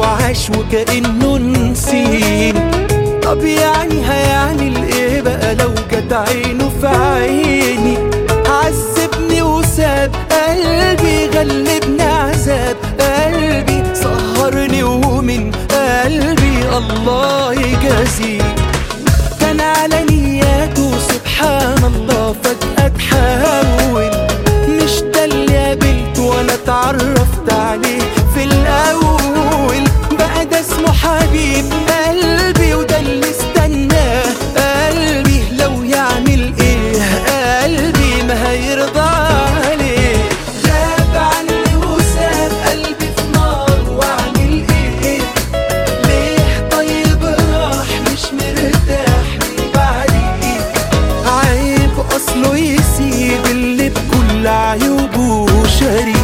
وعاش وكأنه نسيني. طب يعني هيعمل ايه بقى لو جت عينه في عيني؟ عذبني وساب قلبي، غلبني عذاب قلبي، سهرني ومن قلبي الله يجازيه. كان على نياته سبحان الله فجأة اتحول، مش ده اللي قابلته ولا اتعرفت عليه في الأول. بقى ده اسمه حبيب قلبي وده اللي استناه قلبي، لو يعمل ايه قلبي ما هيرضى عليه. غاب عني وساب قلبي في نار، واعمل ايه ليه طيب راح مش مرتاح من بعدي. عيب اصله يسيب اللي بكل عيوبه شريك.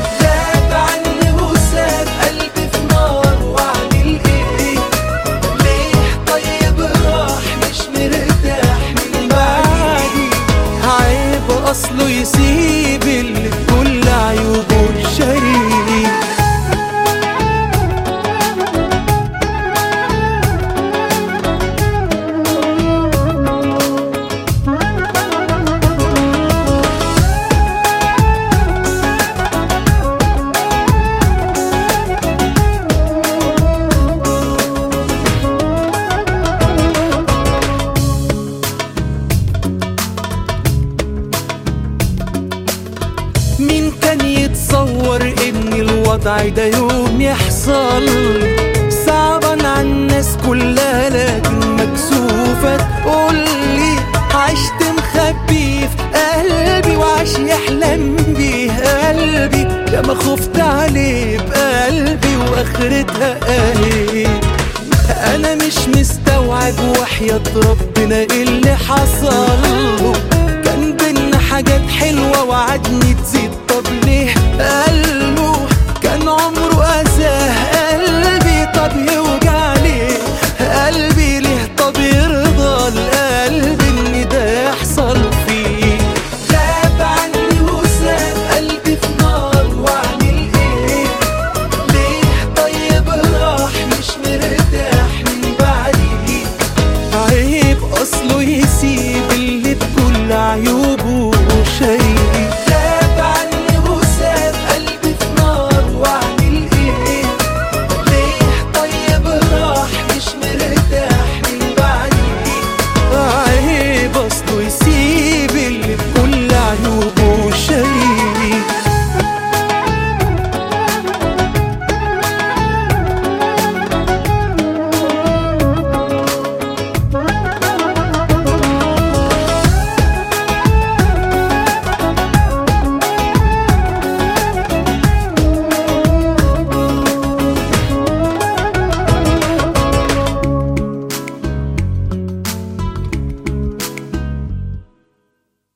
أصله يسيب اللي بكل عيوبه الشريك. مين كان يتصور ان الوضع ده يوم يحصل؟ صعبا على الناس كلها لكن مكسوفة تقولي. عشت مخبي في قلبي وعاش يحلم بيه قلبي، يا ما خفت عليه بقلبي واخرتها اهي. انا مش مستوعب وحياة ربنا ايه اللي حصل له. كان بينا حاجات حلوة وعدني تزيد، طب ليه قلبي